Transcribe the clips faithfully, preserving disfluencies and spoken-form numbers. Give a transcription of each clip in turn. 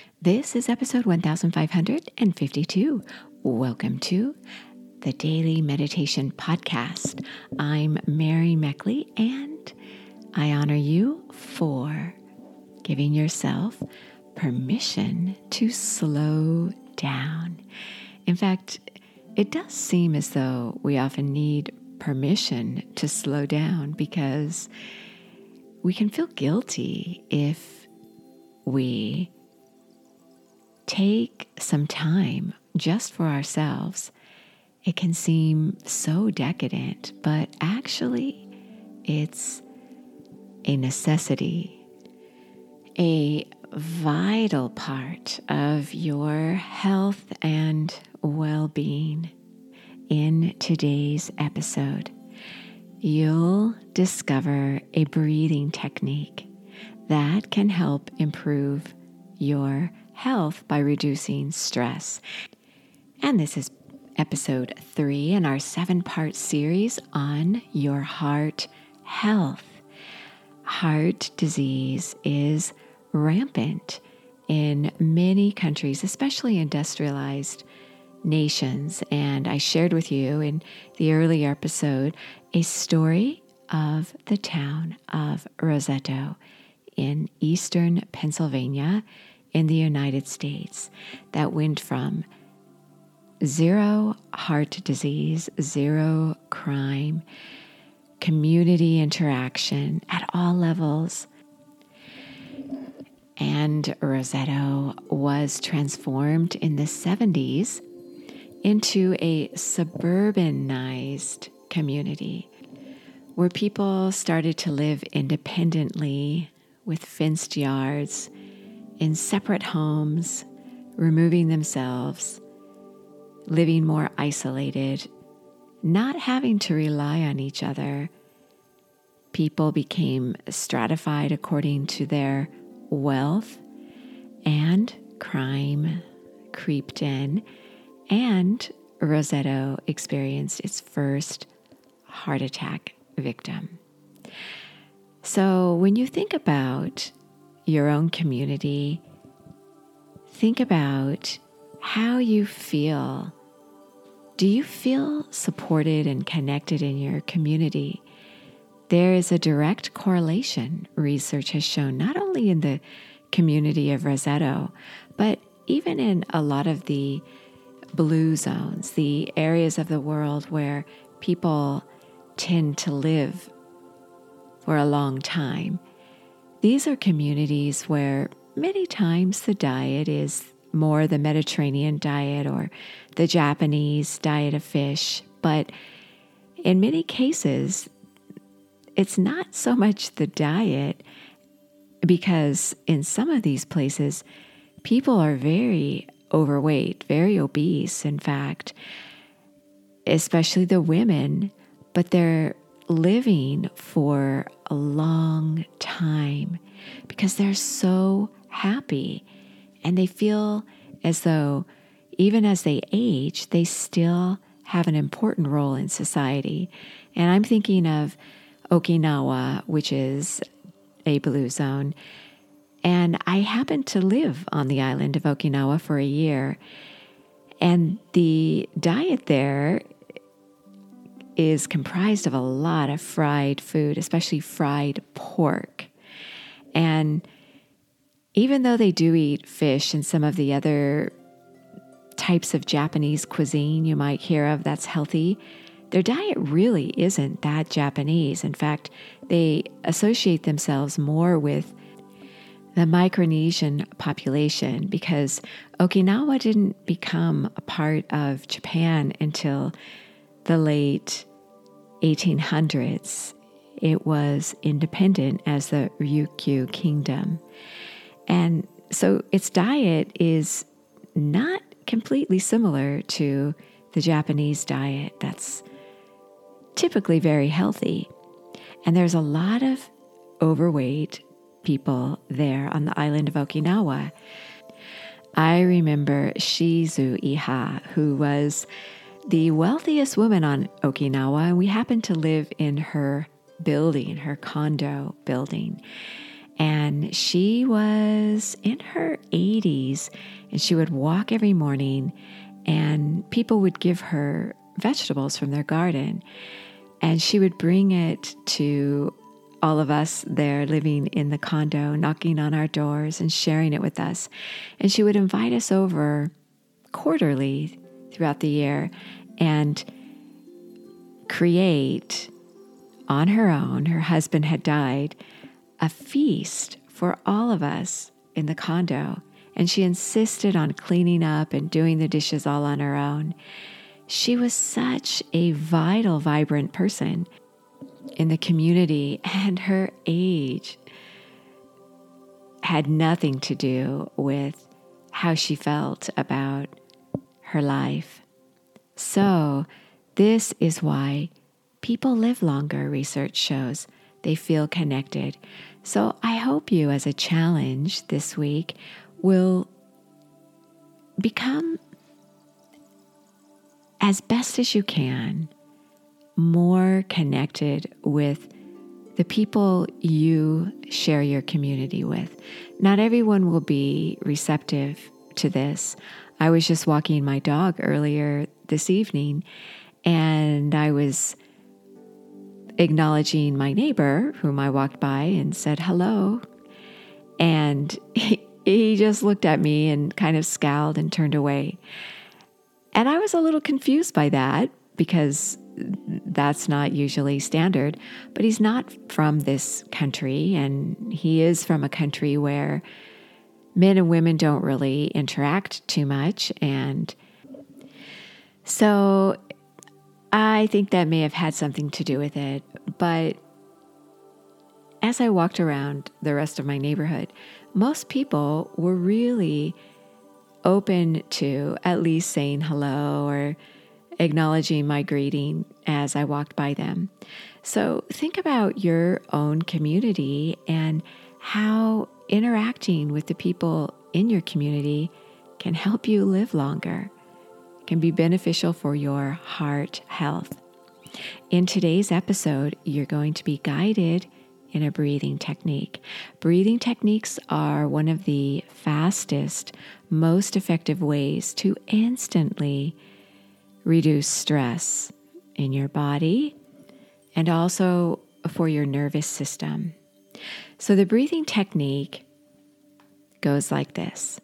This is episode one thousand five hundred fifty-two. Welcome to the Daily Meditation Podcast. I'm Mary Meckley, and I honor you for giving yourself permission to slow down. In fact, it does seem as though we often need permission to slow down because we can feel guilty if we take some time just for ourselves. It can seem so decadent, but actually it's a necessity, a vital part of your health and well-being. In today's episode, you'll discover a breathing technique that can help improve your health by reducing stress. And this is episode three in our seven-part series on your heart health. Heart disease is rampant in many countries, especially industrialized nations. And I shared with you in the earlier episode a story of the town of Roseto in eastern Pennsylvania in the United States that went from zero heart disease, zero crime, community interaction at all levels. And Roseto was transformed in the seventies into a suburbanized community where people started to live independently with fenced yards, in separate homes, removing themselves, living more isolated, not having to rely on each other. People became stratified according to their wealth, and crime creeped in, and Roseto experienced its first heart attack victim. So when you think about your own community, think about how you feel. Do you feel supported and connected in your community? There is a direct correlation, research has shown, not only in the community of Roseto, but even in a lot of the blue zones, the areas of the world where people tend to live for a long time. These are communities where many times the diet is more the Mediterranean diet or the Japanese diet of fish, but in many cases, it's not so much the diet, because in some of these places, people are very overweight, very obese, in fact, especially the women, but they're living for a long time because they're so happy and they feel as though even as they age, they still have an important role in society. And I'm thinking of Okinawa, which is a blue zone. And I happened to live on the island of Okinawa for a year. And the diet there is comprised of a lot of fried food, especially fried pork. And even though they do eat fish and some of the other types of Japanese cuisine you might hear of that's healthy, their diet really isn't that Japanese. In fact, they associate themselves more with the Micronesian population because Okinawa didn't become a part of Japan until the late eighteen hundreds. It was independent as the Ryukyu Kingdom. And so its diet is not completely similar to the Japanese diet that's typically very healthy. And there's a lot of overweight people there on the island of Okinawa. I remember Shizu Iha, who was the wealthiest woman on Okinawa, and we happened to live in her building, her condo building. And she was in her eighties, and she would walk every morning, and people would give her vegetables from their garden. And she would bring it to all of us there living in the condo, knocking on our doors and sharing it with us. And she would invite us over quarterly throughout the year and create on her own, her husband had died, a feast for all of us in the condo. And she insisted on cleaning up and doing the dishes all on her own. She was such a vital, vibrant person in the community, and her age had nothing to do with how she felt about her life. So this is why people live longer, research shows. They feel connected. So I hope you, as a challenge this week, will become, as best as you can, more connected with the people you share your community with. Not everyone will be receptive to this. I was just walking my dog earlier this evening, and I was acknowledging my neighbor, whom I walked by and said hello. And he, he just looked at me and kind of scowled and turned away. And I was a little confused by that, because that's not usually standard. But he's not from this country, and he is from a country where men and women don't really interact too much. And so I think that may have had something to do with it. But as I walked around the rest of my neighborhood, most people were really open to at least saying hello or acknowledging my greeting as I walked by them. So think about your own community and how interacting with the people in your community can help you live longer, can be beneficial for your heart health. In today's episode, you're going to be guided in a breathing technique. Breathing techniques are one of the fastest, most effective ways to instantly reduce stress in your body and also for your nervous system. So the breathing technique goes like this.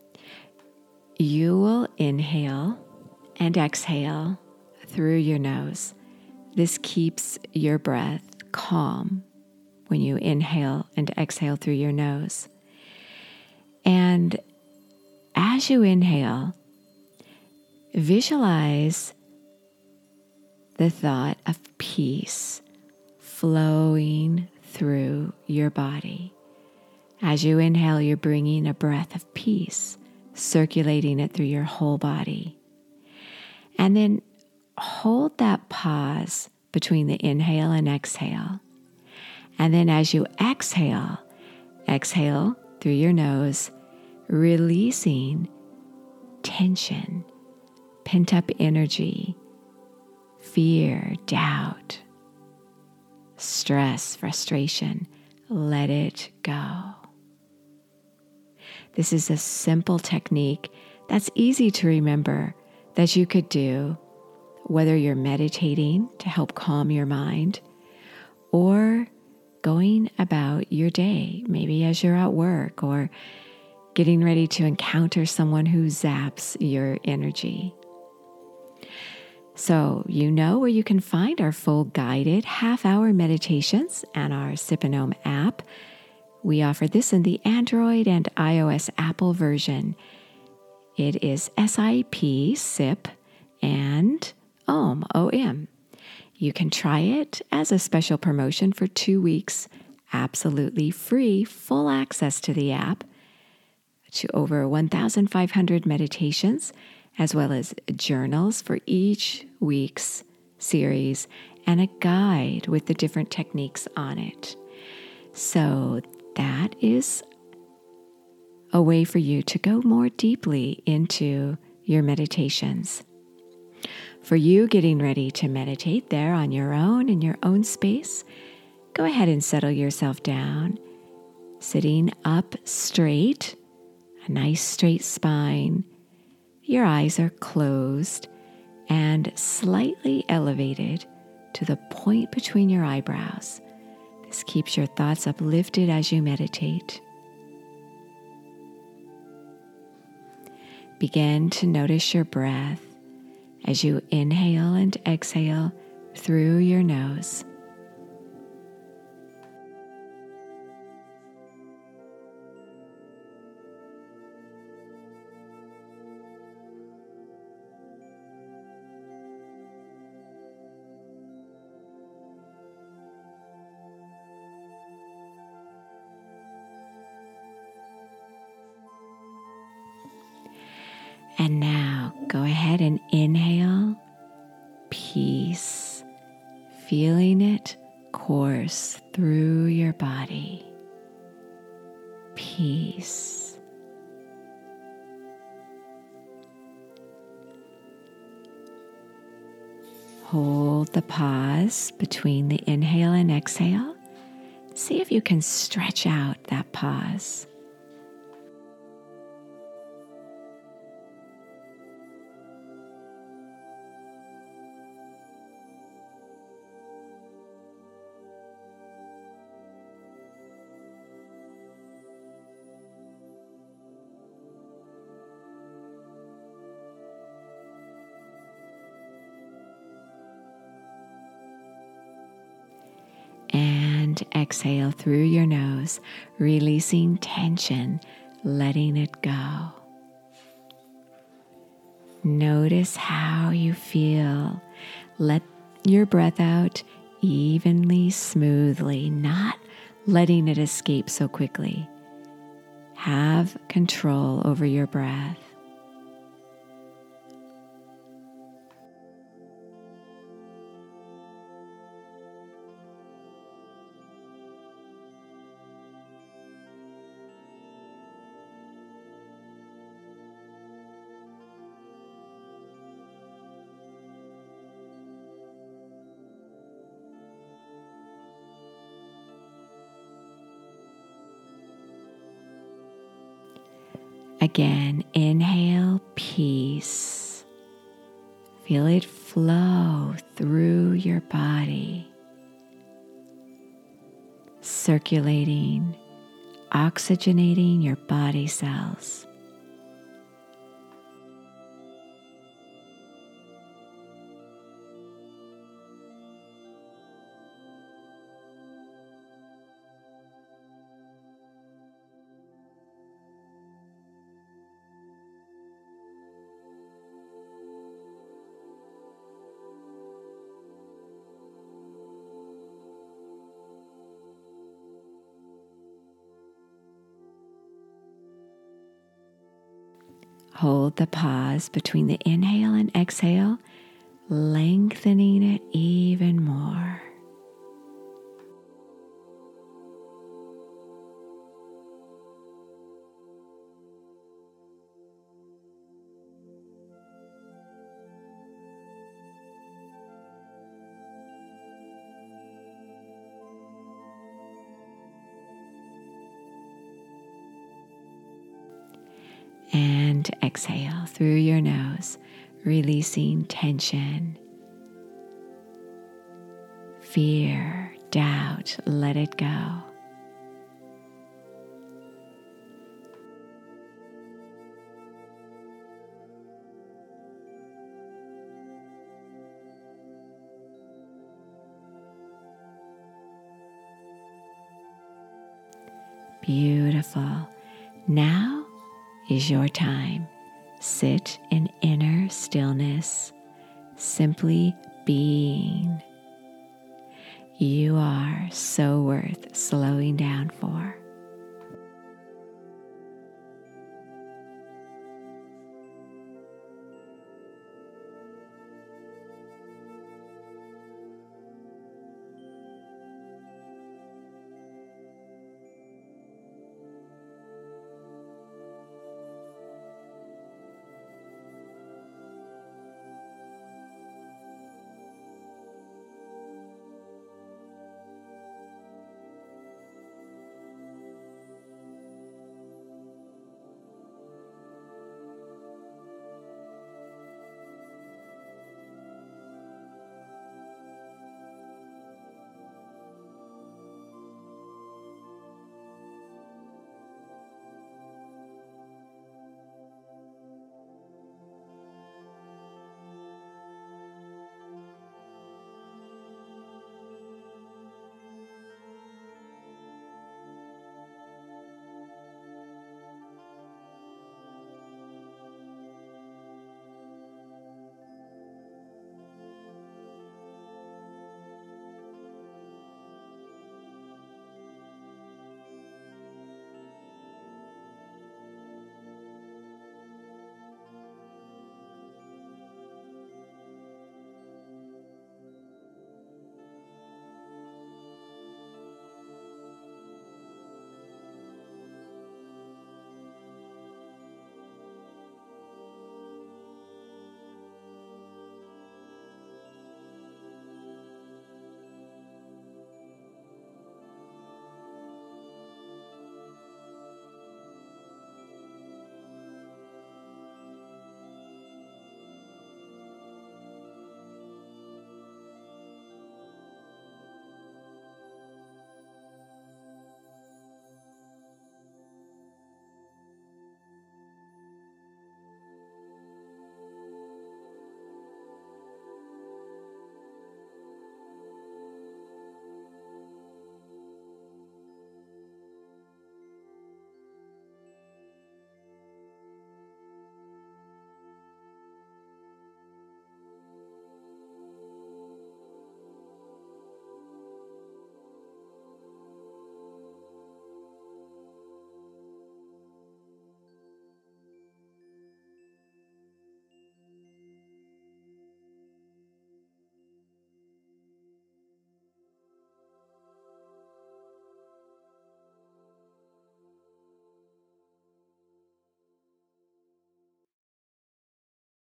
You will inhale and exhale through your nose. This keeps your breath calm when you inhale and exhale through your nose. And as you inhale, visualize the thought of peace flowing through your body. As you inhale, you're bringing a breath of peace, circulating it through your whole body. And then hold that pause between the inhale and exhale. And then as you exhale, exhale through your nose, releasing tension, pent-up energy, fear, doubt, stress, frustration. Let it go. This is a simple technique that's easy to remember that you could do whether you're meditating to help calm your mind or going about your day, maybe as you're at work or getting ready to encounter someone who zaps your energy. So you know where you can find our full guided half-hour meditations and our Sip and Om app. We offer this in the Android and iOS Apple version. It is S I P, SIP, and Om, O M. You can try it as a special promotion for two weeks, absolutely free, full access to the app, to over one thousand five hundred meditations, as well as journals for each week's series and a guide with the different techniques on it. So that is a way for you to go more deeply into your meditations. For you getting ready to meditate there on your own in your own space, go ahead and settle yourself down sitting up straight, a nice straight spine. Your eyes are closed and slightly elevated to the point between your eyebrows. This keeps your thoughts uplifted as you meditate. Begin to notice your breath as you inhale and exhale through your nose. And now go ahead and inhale peace, feeling it course through your body. Peace. Hold the pause between the inhale and exhale. See if you can stretch out that pause. And exhale through your nose, releasing tension, letting it go. Notice how you feel. Let your breath out evenly, smoothly, not letting it escape so quickly. Have control over your breath. Again, inhale peace. Feel it flow through your body, circulating, oxygenating your body cells. Hold the pause between the inhale and exhale, lengthening it even more. And exhale through your nose, releasing tension, fear, doubt, let it go. Beautiful. Now is your time. Sit in inner stillness, simply being. You are so worth slowing down for.